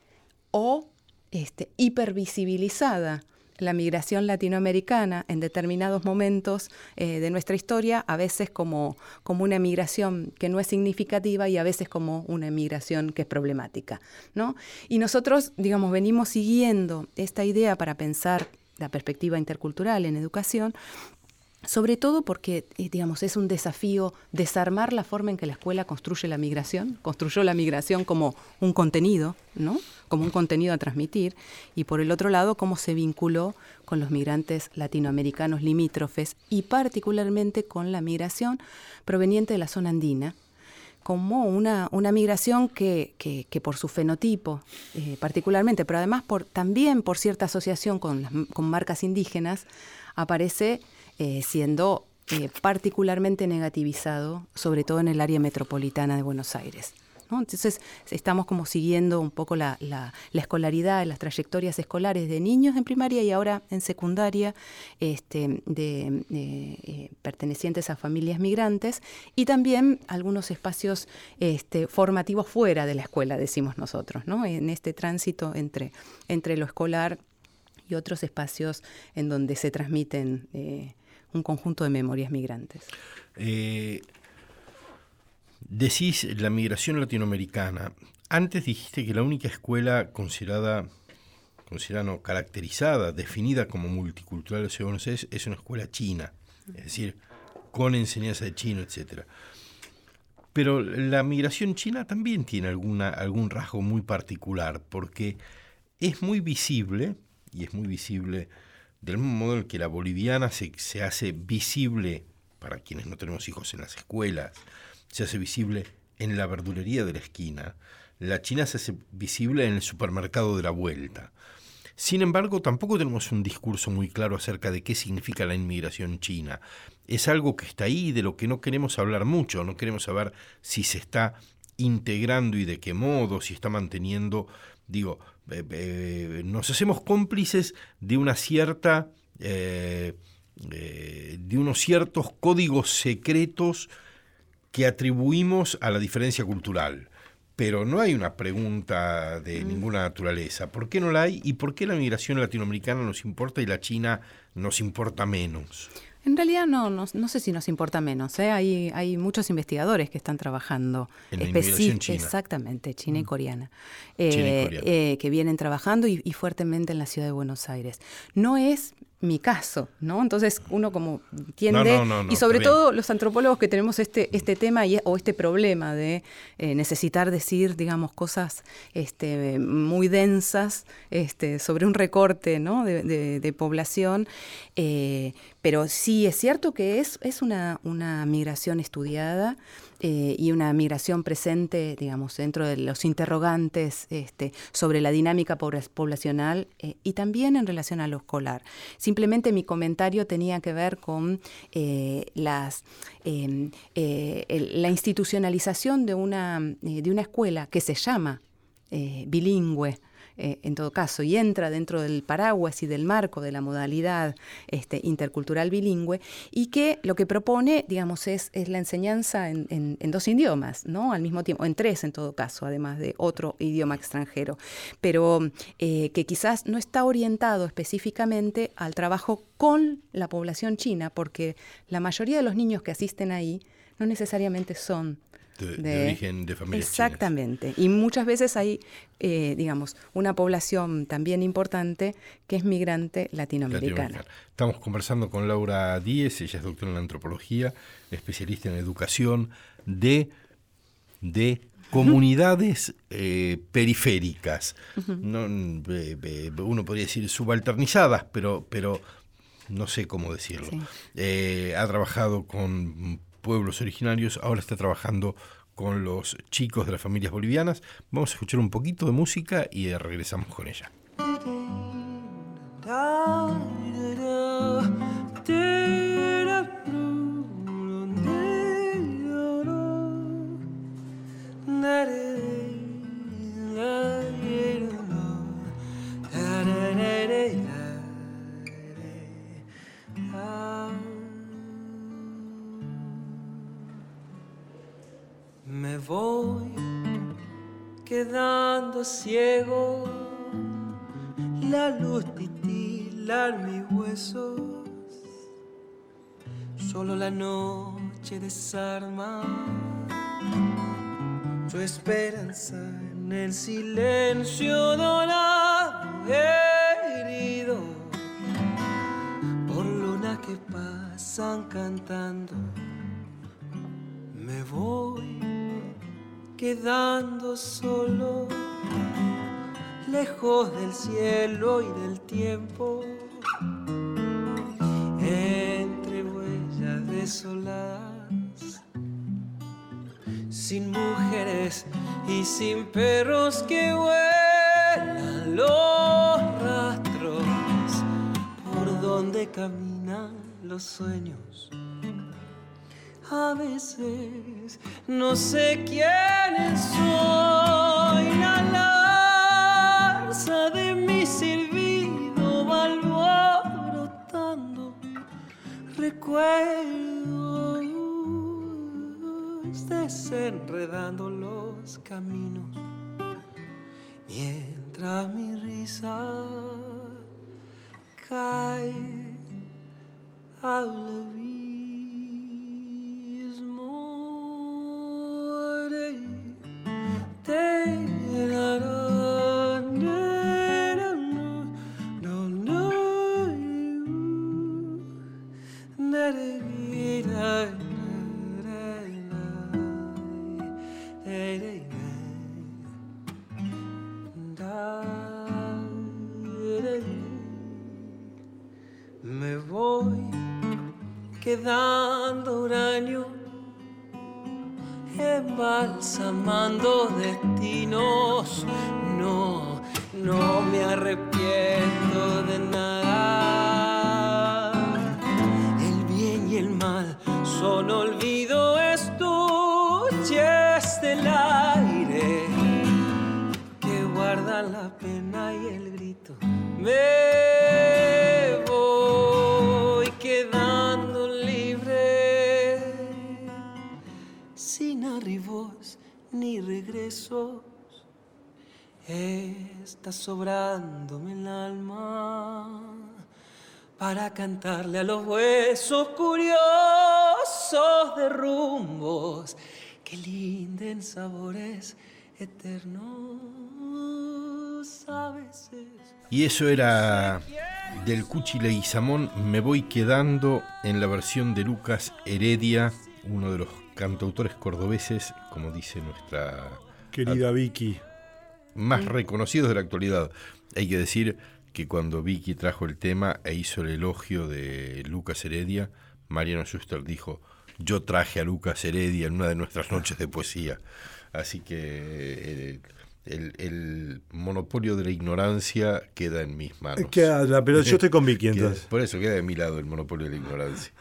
S3: o este, hipervisibilizada la migración latinoamericana en determinados momentos eh, de nuestra historia, a veces como, como una migración que no es significativa y a veces como una migración que es problemática, ¿no? Y nosotros, digamos, venimos siguiendo esta idea para pensar la perspectiva intercultural en educación, sobre todo porque, digamos, es un desafío desarmar la forma en que la escuela construye la migración, construyó la migración como un contenido, ¿no? Como un contenido a transmitir, y por el otro lado, cómo se vinculó con los migrantes latinoamericanos limítrofes y particularmente con la migración proveniente de la zona andina, como una, una migración que, que, que por su fenotipo eh, particularmente, pero además por, también por cierta asociación con, las, con marcas indígenas, aparece Eh, siendo eh, particularmente negativizado, sobre todo en el área metropolitana de Buenos Aires, ¿no? Entonces estamos como siguiendo un poco la, la, la escolaridad, las trayectorias escolares de niños en primaria y ahora en secundaria, este, de, de eh, pertenecientes a familias migrantes, y también algunos espacios este, formativos fuera de la escuela, decimos nosotros, ¿no? En este tránsito entre, entre lo escolar y otros espacios en donde se transmiten eh, un conjunto de memorias migrantes.
S1: Eh, decís la migración latinoamericana. Antes dijiste que la única escuela considerada, considerada no, caracterizada, definida como multicultural de la Ciudad de Buenos Aires es una escuela china, es decir, con enseñanza de chino, etcétera. Pero la migración china también tiene alguna, algún rasgo muy particular, porque es muy visible, y es muy visible del mismo modo en que la boliviana se, se hace visible, para quienes no tenemos hijos, en las escuelas, se hace visible en la verdulería de la esquina, la china se hace visible en el supermercado de la vuelta. Sin embargo, tampoco tenemos un discurso muy claro acerca de qué significa la inmigración china. Es algo que está ahí, de lo que no queremos hablar mucho, no queremos saber si se está integrando y de qué modo, si está manteniendo, digo, eh, eh, nos hacemos cómplices de una cierta, eh, eh, de unos ciertos códigos secretos que atribuimos a la diferencia cultural. Pero no hay una pregunta de ninguna naturaleza. ¿Por qué no la hay? ¿Y por qué la migración latinoamericana nos importa y la china nos importa menos?
S3: En realidad no, no, no sé si nos importa menos. ¿eh? Hay, hay muchos investigadores que están trabajando.
S1: En la inmigración china.
S3: Exactamente, china y coreana.
S1: Eh, china y
S3: eh,
S1: coreana.
S3: Eh, que vienen trabajando y, y fuertemente en la ciudad de Buenos Aires. No es mi caso, ¿no? Entonces uno como tiende,
S1: no, no, no, no,
S3: y sobre
S1: está
S3: todo los antropólogos que tenemos este, este tema y, o este problema de eh, necesitar decir, digamos, cosas este, muy densas este, sobre un recorte, ¿no? de, de, de población, eh, pero sí es cierto que es, es una, una migración estudiada eh, y una migración presente, digamos, dentro de los interrogantes este, sobre la dinámica poblacional eh, y también en relación a lo escolar. Simplemente mi comentario tenía que ver con eh, las, eh, eh, el, la institucionalización de una, eh, de una escuela que se llama eh, bilingüe, eh, en todo caso, y entra dentro del paraguas y del marco de la modalidad este, intercultural bilingüe, y que lo que propone, digamos, es, es la enseñanza en, en, en dos idiomas, ¿no? Al mismo tiempo, en tres en todo caso, además de otro idioma extranjero, pero eh, que quizás no está orientado específicamente al trabajo con la población china, porque la mayoría de los niños que asisten ahí no necesariamente son
S1: De, de,
S3: de,
S1: de origen de familias
S3: exactamente. Chinas. Y muchas veces hay, eh, digamos, una población también importante que es migrante latinoamericana.
S1: latinoamericana. Estamos conversando con Laura Díez, ella es doctora en antropología, especialista en educación de, de comunidades eh, periféricas. Uh-huh. No, eh, eh, uno podría decir subalternizadas, pero, pero no sé cómo decirlo. Sí. Eh, ha trabajado con pueblos originarios, ahora está trabajando con los chicos de las familias bolivianas. Vamos a escuchar un poquito de música y regresamos con ella.
S5: Me voy quedando ciego, la luz titila en mis huesos, solo la noche desarma su esperanza en el silencio dorado, herido por lunas que pasan cantando. Me voy quedando solo, lejos del cielo y del tiempo, entre huellas desoladas, sin mujeres y sin perros que huelan los rastros por donde caminan los sueños. A veces no sé quién soy, la larza de mi silbido va alborotando recuerdos, desenredando los caminos, mientras mi risa cae al olvido. quedando huraño, embalsamando destinos. No, no me arrepiento de nada. El bien y el mal son olvido, estuches del aire que guardan la pena y el grito. Me voy quedando libre, sin arribos ni regresos. Está sobrándome el alma para cantarle a los huesos curiosos de rumbos que linden sabores eternos a veces.
S1: Y eso era del Cuchi Leguizamón, Me voy quedando, en la versión de Lucas Heredia, uno de los cantautores cordobeses, como dice nuestra
S2: querida Vicky,
S1: más reconocidos de la actualidad. Hay que decir que cuando Vicky trajo el tema e hizo el elogio de Lucas Heredia, Mariano Schuster dijo: yo traje a Lucas Heredia en una de nuestras noches de poesía. Así que el, el, el monopolio de la ignorancia queda en mis manos.
S2: Queda, pero yo estoy con Vicky entonces.
S1: Por eso queda de mi lado el monopolio de la ignorancia.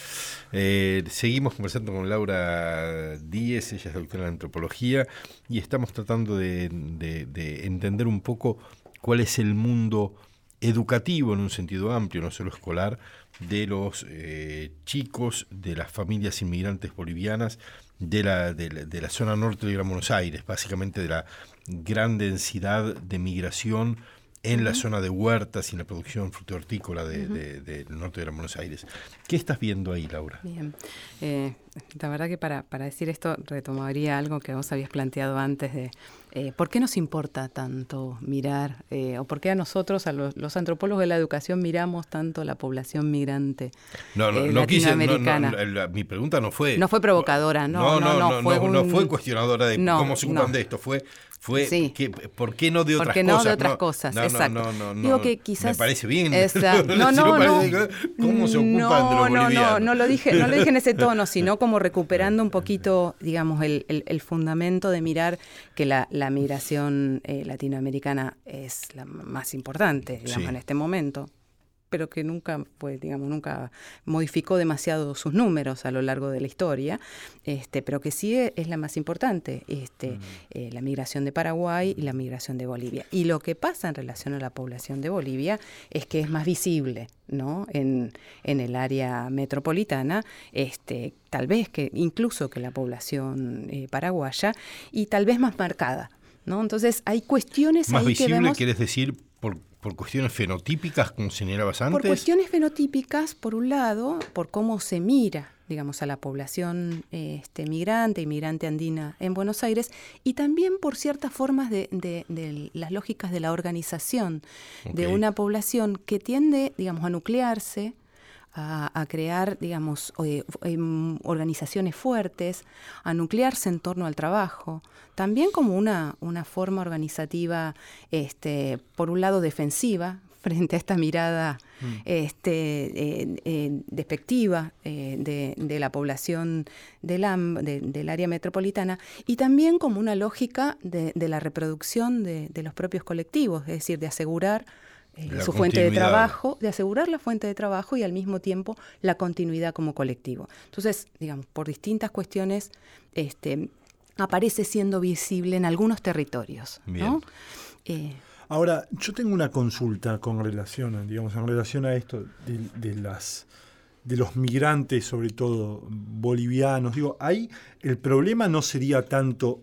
S1: Eh, seguimos conversando con Laura Díez, ella es doctora en antropología, y estamos tratando de, de, de entender un poco cuál es el mundo educativo en un sentido amplio, no solo escolar, de los eh, chicos de las familias inmigrantes bolivianas de la, de, la, de la zona norte de Gran Buenos Aires, básicamente de la gran densidad de migración en uh-huh. la zona de huertas y en la producción frutícola del uh-huh. de, de, de norte de Gran Buenos Aires. ¿Qué estás viendo ahí, Laura?
S3: Bien, eh, la verdad que para, para decir esto retomaría algo que vos habías planteado antes de eh, ¿por qué nos importa tanto mirar, eh, o por qué a nosotros, a los, los antropólogos de la educación, miramos tanto la población migrante
S1: no, no,
S3: eh,
S1: no
S3: latinoamericana?
S1: Quise, no, no, la, mi pregunta no fue...
S3: No fue provocadora, no, no, no, no,
S1: no,
S3: fue,
S1: no,
S3: un,
S1: no fue cuestionadora de
S3: no,
S1: cómo se ocupan
S3: no.
S1: de esto, fue... Fue
S3: sí.
S1: que, ¿por qué no de otras
S3: ¿Por qué
S1: cosas?
S3: no de otras
S1: no,
S3: cosas?
S1: No,
S3: exacto.
S1: No, no, no,
S3: Digo que quizás
S1: me parece bien.
S3: Esa, no,
S1: si
S3: no, no.
S1: Parece, ¿cómo se ocupan
S3: no,
S1: de los bolivianos?
S3: No, no, no lo dije, no lo dije en ese tono, sino como recuperando un poquito, digamos, el, el, el fundamento de mirar que la, la migración eh, latinoamericana es la más importante, digamos, sí. en este momento, pero que nunca, pues, digamos, nunca modificó demasiado sus números a lo largo de la historia, este, pero que sí es la más importante, este, mm. eh, la migración de Paraguay y la migración de Bolivia. Y lo que pasa en relación a la población de Bolivia es que es más visible, ¿no? En, en el área metropolitana, este, tal vez que incluso que la población eh, paraguaya, y tal vez más marcada, ¿no? Entonces hay cuestiones
S1: más
S3: ahí
S1: visible,
S3: que vemos...
S1: ¿quieres decir por por cuestiones fenotípicas, como señalabas antes?
S3: Por cuestiones fenotípicas, por un lado, por cómo se mira, digamos, a la población este, migrante, inmigrante andina en Buenos Aires, y también por ciertas formas de, de, de las lógicas de la organización okay. de una población que tiende, digamos, a nuclearse, A, a crear, digamos, eh, eh, organizaciones fuertes, a nuclearse en torno al trabajo, también como una, una forma organizativa, este, por un lado defensiva, frente a esta mirada mm. este, eh, eh, despectiva eh, de, de la población del, de, del área metropolitana, y también como una lógica de, de la reproducción de, de los propios colectivos, es decir, de asegurar Eh, su fuente de trabajo, de asegurar la fuente de trabajo y al mismo tiempo la continuidad como colectivo. Entonces, digamos, por distintas cuestiones, este, aparece siendo visible en algunos territorios, ¿no? Eh,
S2: Ahora, yo tengo una consulta con relación, digamos, en relación a esto de, de las de los migrantes, sobre todo bolivianos. Digo, ahí el problema no sería tanto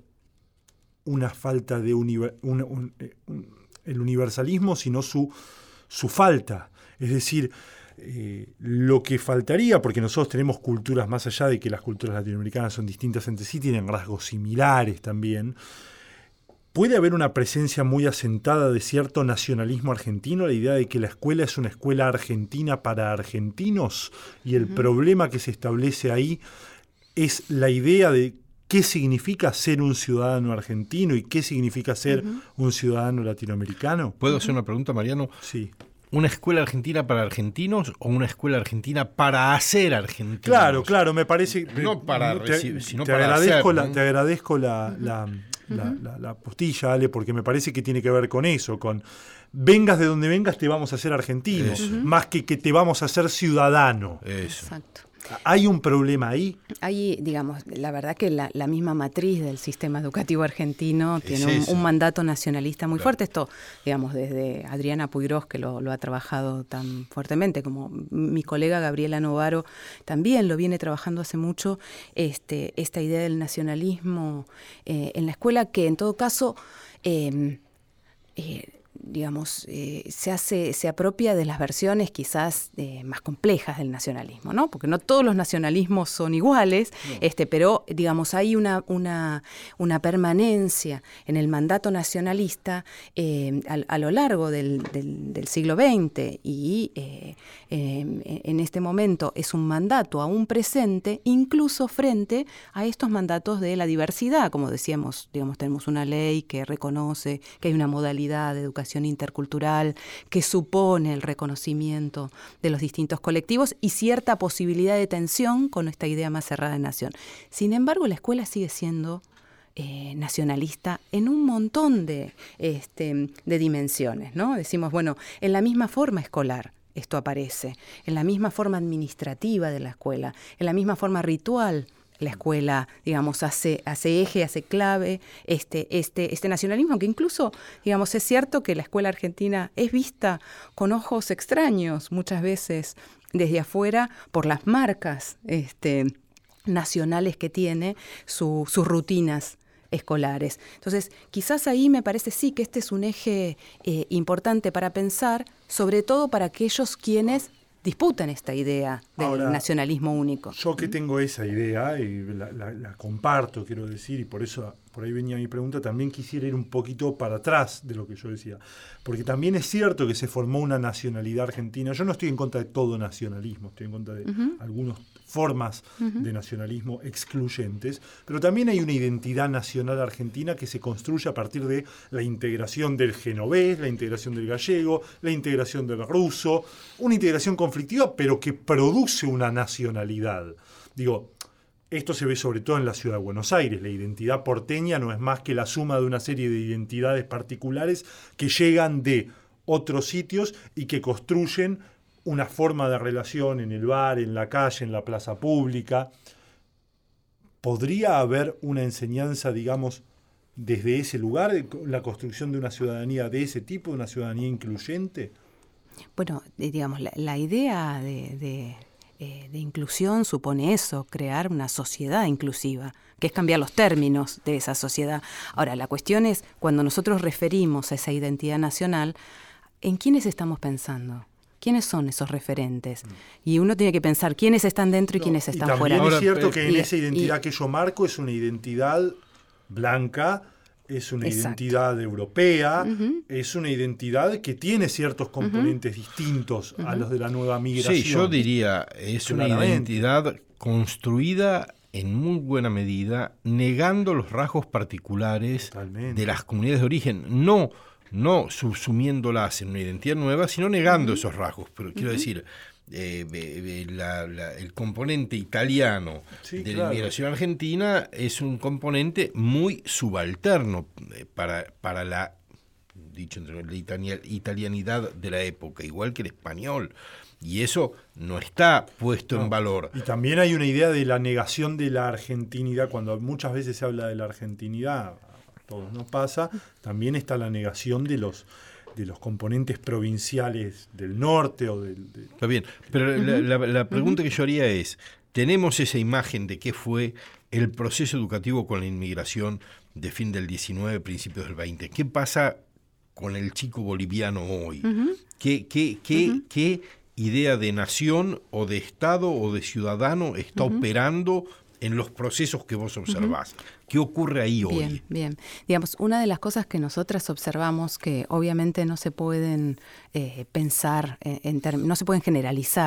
S2: una falta de univer, un, un, un, el universalismo, sino su, su falta. Es decir, eh, lo que faltaría, porque nosotros tenemos culturas, más allá de que las culturas latinoamericanas son distintas entre sí, tienen rasgos similares también, puede haber una presencia muy asentada de cierto nacionalismo argentino, la idea de que la escuela es una escuela argentina para argentinos, y el uh-huh. problema que se establece ahí es la idea de qué significa ser un ciudadano argentino y qué significa ser uh-huh. un ciudadano latinoamericano.
S1: ¿Puedo uh-huh. hacer una pregunta, Mariano?
S2: Sí.
S1: ¿una escuela argentina para argentinos o una escuela argentina para hacer argentinos?
S2: Claro, claro, me parece...
S1: No para
S2: te,
S1: recibir, sino
S2: te
S1: para
S2: agradezco
S1: hacer,
S2: la,
S1: ¿no?
S2: Te agradezco la, la,
S3: Uh-huh.
S2: la, la, la postilla, Ale, porque me parece que tiene que ver con eso, con vengas de donde vengas te vamos a hacer argentino,
S1: Eso.
S2: más que que te vamos a hacer ciudadano.
S1: Eso.
S3: Exacto.
S2: ¿Hay un problema ahí?
S3: Ahí, digamos, la verdad que la, la misma matriz del sistema educativo argentino
S1: Es
S3: tiene un,
S1: esa.
S3: un mandato nacionalista muy
S1: Claro.
S3: fuerte. Esto, digamos, desde Adriana Puigros, que lo, lo ha trabajado tan fuertemente, como mi colega Gabriela Novaro también lo viene trabajando hace mucho, este, esta idea del nacionalismo eh, en la escuela, que en todo caso... Eh, eh, digamos, eh, se hace, se apropia de las versiones quizás eh, más complejas del nacionalismo, ¿no? Porque no todos los nacionalismos son iguales, no. este, pero digamos hay una, una, una permanencia en el mandato nacionalista eh, a, a lo largo del, del, del siglo veinte y eh, eh, en este momento es un mandato aún presente, incluso frente a estos mandatos de la diversidad, como decíamos, digamos, tenemos una ley que reconoce que hay una modalidad de educación intercultural que supone el reconocimiento de los distintos colectivos y cierta posibilidad de tensión con esta idea más cerrada de nación. Sin embargo, la escuela sigue siendo eh, nacionalista en un montón de, este, de dimensiones, ¿no? Decimos, bueno, en la misma forma escolar esto aparece, en la misma forma administrativa de la escuela, en la misma forma ritual. La escuela, digamos, hace, hace eje, hace clave este, este, este nacionalismo, que incluso, digamos, es cierto que la escuela argentina es vista con ojos extraños muchas veces desde afuera por las marcas este, nacionales que tiene su, sus rutinas escolares. Entonces, quizás ahí me parece sí que este es un eje eh, importante para pensar, sobre todo para aquellos quienes disputan esta idea del Ahora, nacionalismo único.
S2: Yo que tengo esa idea y la, la, la comparto, quiero decir, y por eso por ahí venía mi pregunta, también quisiera ir un poquito para atrás de lo que yo decía, porque también es cierto que se formó una nacionalidad argentina. Yo no estoy en contra de todo nacionalismo, estoy en contra de uh-huh. algunas formas uh-huh. de nacionalismo excluyentes, pero también hay una identidad nacional argentina que se construye a partir de la integración del genovés, la integración del gallego, la integración del ruso, una integración conflictiva, pero que produce una nacionalidad. Digo, esto se ve sobre todo en la ciudad de Buenos Aires. La identidad porteña no es más que la suma de una serie de identidades particulares que llegan de otros sitios y que construyen una forma de relación en el bar, en la calle, en la plaza pública. ¿Podría haber una enseñanza, digamos, desde ese lugar, la construcción de una ciudadanía de ese tipo, una ciudadanía incluyente?
S3: Bueno, digamos, la, la idea de... de... Eh, de inclusión supone eso, crear una sociedad inclusiva, que es cambiar los términos de esa sociedad. Ahora, la cuestión es, cuando nosotros referimos a esa identidad nacional, ¿en quiénes estamos pensando? ¿Quiénes son esos referentes? Y uno tiene que pensar quiénes están dentro y no, quiénes están
S2: y también
S3: fuera.
S2: Es
S1: Ahora,
S2: cierto que en
S3: y,
S2: esa identidad
S3: y,
S2: que yo marco es una identidad blanca, es una
S3: Exacto.
S2: identidad europea,
S3: uh-huh.
S2: es una identidad que tiene ciertos componentes uh-huh. distintos uh-huh. a los de la nueva migración.
S1: Sí, yo diría, es Claramente. una identidad construida en muy buena medida, negando los rasgos particulares Totalmente. de las comunidades de origen, no, no subsumiéndolas en una identidad nueva, sino negando uh-huh. esos rasgos. Pero quiero uh-huh. decir, eh, eh, la, la, el componente italiano sí, de claro. la inmigración argentina es un componente muy subalterno para, para la, dicho entre la itali- italianidad de la época, igual que el español. Y eso no está puesto no. en valor.
S2: Y también hay una idea de la negación de la argentinidad. Cuando muchas veces se habla de la argentinidad, a todos nos pasa, también está la negación de los de los componentes provinciales del norte o del... De...
S1: Está bien, pero uh-huh. la, la, la pregunta uh-huh. que yo haría es, ¿tenemos esa imagen de qué fue el proceso educativo con la inmigración de fin del diecinueve, principios del veinte? ¿Qué pasa con el chico boliviano hoy? Uh-huh. ¿Qué, qué, qué, uh-huh. qué idea de nación o de Estado o de ciudadano está uh-huh. operando en los procesos que vos observás? Uh-huh. ¿Qué ocurre ahí hoy?
S3: Bien, bien. Digamos, una de las cosas que nosotras observamos, que obviamente no se pueden eh, pensar, en, en term- no se pueden generalizar,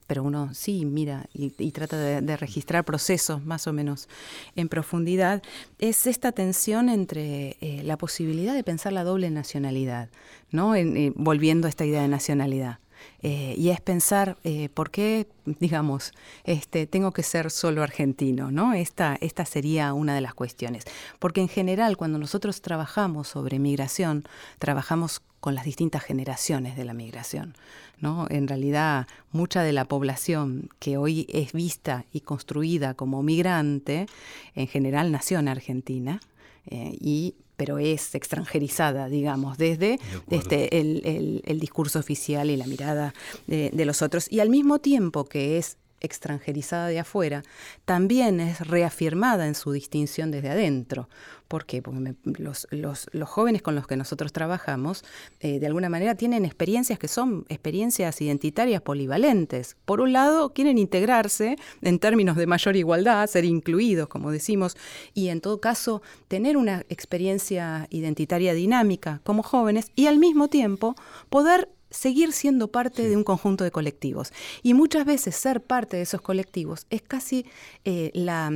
S3: pero uno sí mira y, y trata de, de registrar procesos más o menos en profundidad, es esta tensión entre eh, la posibilidad de pensar la doble nacionalidad, ¿no? En, eh, volviendo a esta idea de nacionalidad. Eh, y es pensar eh, por qué, digamos, este, tengo que ser solo argentino, ¿no? Esta, esta sería una de las cuestiones. Porque en general, cuando nosotros trabajamos sobre migración, trabajamos con las distintas generaciones de la migración, ¿no? En realidad, mucha de la población que hoy es vista y construida como migrante, en general nació en Argentina, eh, y pero es extranjerizada, digamos, desde de este, el, el, el discurso oficial y la mirada de, de los otros. Y al mismo tiempo que es extranjerizada de afuera, también es reafirmada en su distinción desde adentro. ¿Por qué? Porque me, los, los, los jóvenes con los que nosotros trabajamos, eh, de alguna manera tienen experiencias que son experiencias identitarias polivalentes. Por un lado, quieren integrarse en términos de mayor igualdad, ser incluidos, como decimos, y en todo caso tener una experiencia identitaria dinámica como jóvenes y al mismo tiempo poder seguir siendo parte sí. de un conjunto de colectivos. Y muchas veces ser parte de esos colectivos es casi eh, la...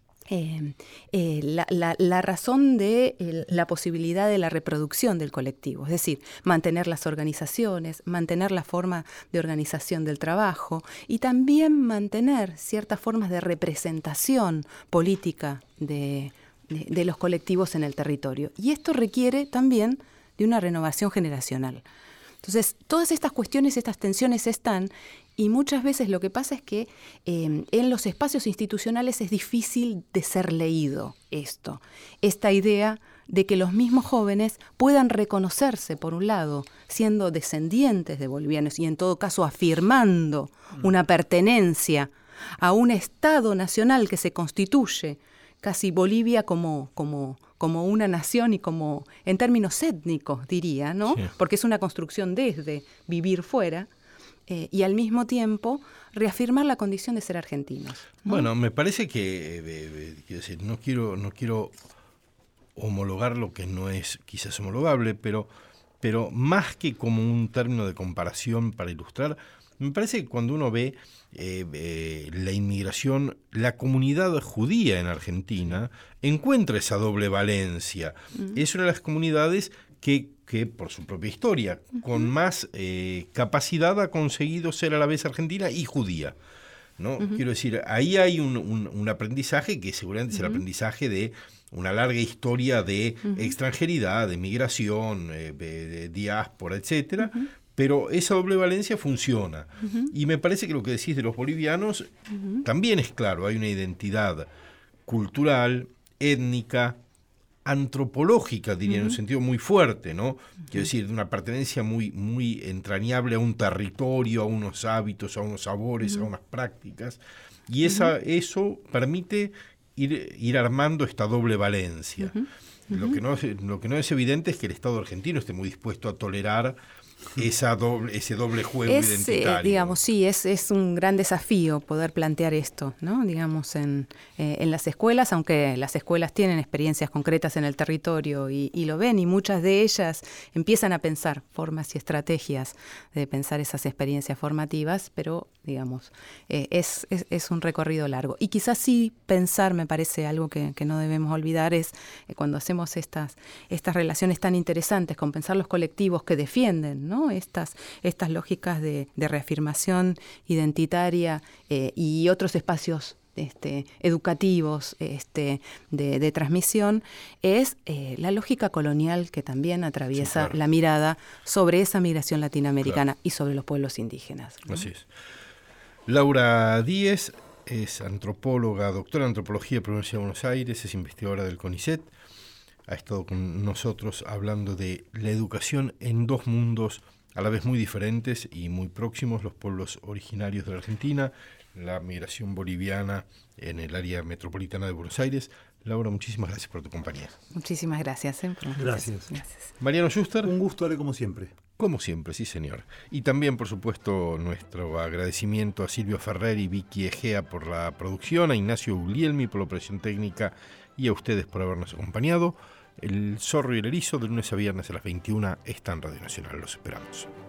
S3: Eh, eh, la, la, la razón de eh, la posibilidad de la reproducción del colectivo, es decir, mantener las organizaciones, mantener la forma de organización del trabajo y también mantener ciertas formas de representación política de, de, de los colectivos en el territorio. Y esto requiere también de una renovación generacional. Entonces, todas estas cuestiones, estas tensiones están, y muchas veces lo que pasa es que eh, en los espacios institucionales es difícil de ser leído esto. Esta idea de que los mismos jóvenes puedan reconocerse, por un lado, siendo descendientes de bolivianos y en todo caso afirmando una pertenencia a un Estado nacional que se constituye, casi Bolivia como... como como una nación y como, en términos étnicos, diría, ¿no? Sí. Porque es una construcción desde vivir fuera eh, y al mismo tiempo reafirmar la condición de ser argentinos, ¿no?
S1: Bueno, me parece que, eh, eh, quiero decir, no quiero, no quiero homologar lo que no es quizás homologable, pero, pero más que como un término de comparación para ilustrar, me parece que cuando uno ve eh, eh, la inmigración, la comunidad judía en Argentina encuentra esa doble valencia. Uh-huh. Es una de las comunidades que, que por su propia historia, uh-huh. con más eh, capacidad ha conseguido ser a la vez argentina y judía, ¿no? Uh-huh. Quiero decir, ahí hay un, un, un aprendizaje que seguramente uh-huh. es el aprendizaje de una larga historia de uh-huh. extranjeridad, de migración, eh, de, de diáspora, etcétera. Uh-huh. Pero esa doble valencia funciona. Uh-huh. Y me parece que lo que decís de los bolivianos uh-huh. también es claro. Hay una identidad cultural, étnica, antropológica, diría, uh-huh. en un sentido muy fuerte, ¿no? Uh-huh. Quiero decir, de una pertenencia muy, muy entrañable a un territorio, a unos hábitos, a unos sabores, uh-huh. a unas prácticas. Y esa, uh-huh. eso permite ir, ir armando esta doble valencia. Uh-huh. Uh-huh. Lo que no es, lo que no es evidente es que el Estado argentino esté muy dispuesto a tolerar esa doble, ese doble juego
S3: es,
S1: identitario.
S3: Eh, digamos, sí, es, es un gran desafío poder plantear esto, ¿no? Digamos, en, eh, en las escuelas, aunque las escuelas tienen experiencias concretas en el territorio y, y lo ven, y muchas de ellas empiezan a pensar formas y estrategias de pensar esas experiencias formativas, pero, digamos, eh, es, es, es un recorrido largo. Y quizás sí pensar, me parece algo que, que no debemos olvidar, es eh, cuando hacemos estas, estas relaciones tan interesantes con pensar los colectivos que defienden, ¿no? ¿no? Estas, estas lógicas de, de reafirmación identitaria eh, y otros espacios este, educativos este, de, de transmisión, es eh, la lógica colonial que también atraviesa sí, claro. la mirada sobre esa migración latinoamericana claro. y sobre los pueblos indígenas, ¿no?
S1: Así es. Laura Díez es antropóloga, doctora en antropología por la Universidad de Buenos Aires, es investigadora del CONICET. Ha estado con nosotros hablando de la educación en dos mundos a la vez muy diferentes y muy próximos, los pueblos originarios de la Argentina, la migración boliviana en el área metropolitana de Buenos Aires. Laura, muchísimas gracias por tu compañía.
S3: Muchísimas gracias. ¿eh?
S2: Gracias.
S3: gracias.
S1: Mariano Schuster.
S2: Un gusto, Ale, como siempre.
S1: Como siempre, sí señor. Y también, por supuesto, nuestro agradecimiento a Silvio Ferrer y Vicky Egea por la producción, a Ignacio Guglielmi por la operación técnica y a ustedes por habernos acompañado. El Zorro y el Erizo, de lunes a viernes a las veintiuna, está en Radio Nacional. Los esperamos.